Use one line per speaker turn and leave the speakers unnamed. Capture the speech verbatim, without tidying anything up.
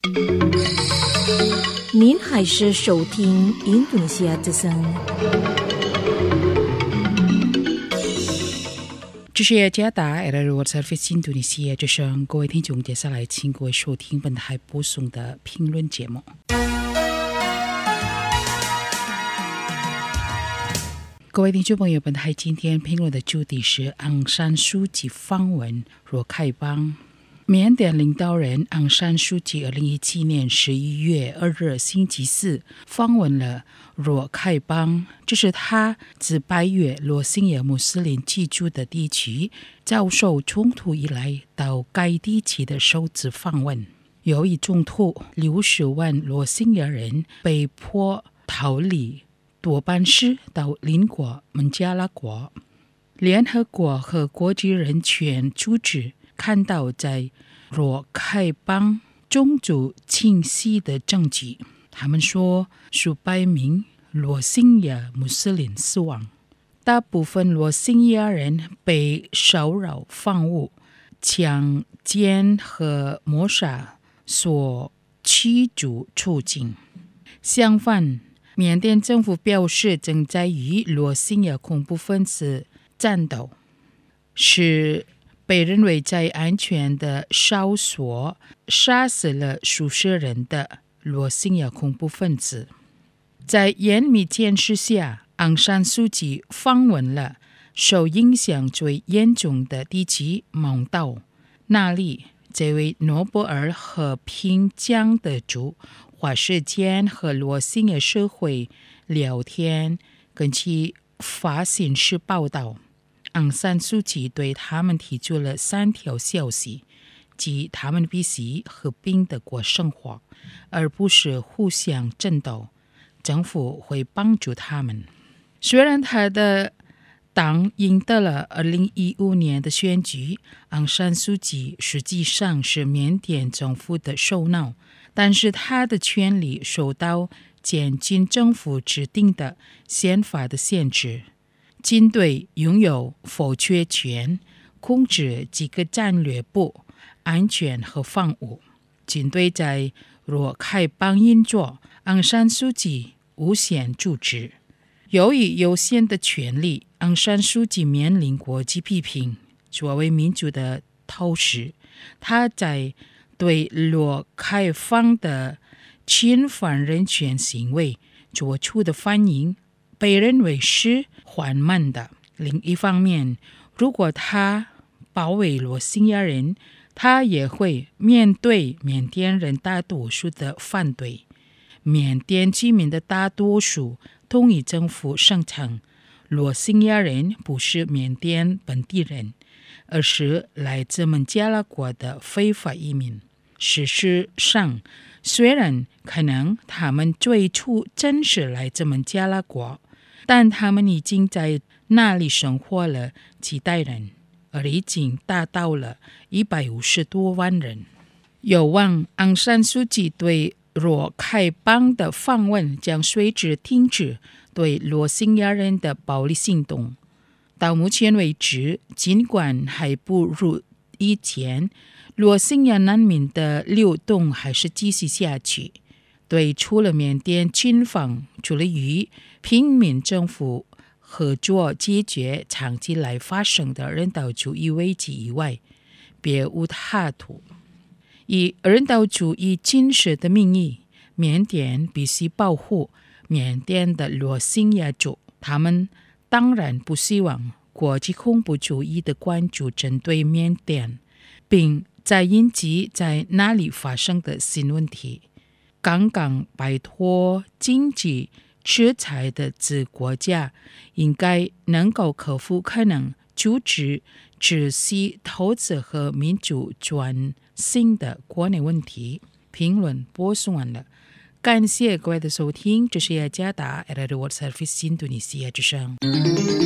您还是收听印度尼西亚之声。
这是雅加达 L R Service 印度尼西亚之声，各位听众，接下来请各位收听本台播送的评论节目。各位听众朋友，本台今天评论的主题是昂山素季访问若开邦。缅甸领导人昂山素季二零一七年十一月二日星期四访问了若开邦，这是他自八月罗兴亚穆斯林居住的地区遭受冲突以来到该地区的首次访问。由于冲突，六十万罗兴亚人被迫逃离，多半是到邻国孟加拉国。联合国和国际人权组织看到在若开邦种族清晰的证据，他们说数百名罗兴亚穆斯林死亡，大部分罗兴亚人被骚扰、放恶、强奸和谋杀所驱逐出境。相反，缅甸政府表示正在与罗兴亚恐怖分子战斗，是被认为在安全的哨所杀死了数十人的罗兴亚恐怖分子。在严密监视下，昂山素季访问了受影响最严重的地区蒙岛，那里这位诺贝尔和平奖得主花时间和罗兴亚社会聊天。根据法新社报道，昂山素季对他们提出了三条消息，即他们必须和平地过生活，而不是互相争斗，政府会帮助他们。虽然他的党赢得了二零一五年的选举，昂山素季实际上是缅甸政府的首脑，但是他的权力受到监军政府制定的宪法的限制。军队拥有否决权，控制几个战略部、安全和防务。军队在若开邦运作，昂山素季无限阻止。由于有限的权力，昂山素季面临国际批评。作为民主的头饰，他在对若开邦的侵犯人权行为做出的反应被认为是缓慢的。另一方面，如果他保卫罗兴亚人，他也会面对缅甸人大多数的反对。缅甸居民的大多数同意政府声称罗兴亚人不是缅甸本地人，而是来自孟加拉国的非法移民。事实上，虽然可能他们最初真是来自孟加拉国，但他们已经在那里生活了几代人，而已经达到了一百五十多万人。有望昂山素季对若开邦的访问将随之停止对罗兴亚人的暴力行动。到目前为止，尽管还不如以前，罗兴亚难民的流动还是继续下去。对除了缅甸军方除了与平民政府合作解决长期来发生的人道主义危机以外，别无他途。以人道主义军事的名义，缅甸必须保护缅甸的罗兴亚族。他们当然不希望国际恐怖主义的关注针对缅甸，并再引起在那里发生的新问题。刚刚摆脱经济制裁的子国家应该能够克服可能阻止窒息投资和民主转型的国内问题。评论播送完了，感谢各位的收听，这是雅加达 L R Service 印度尼西亚之声。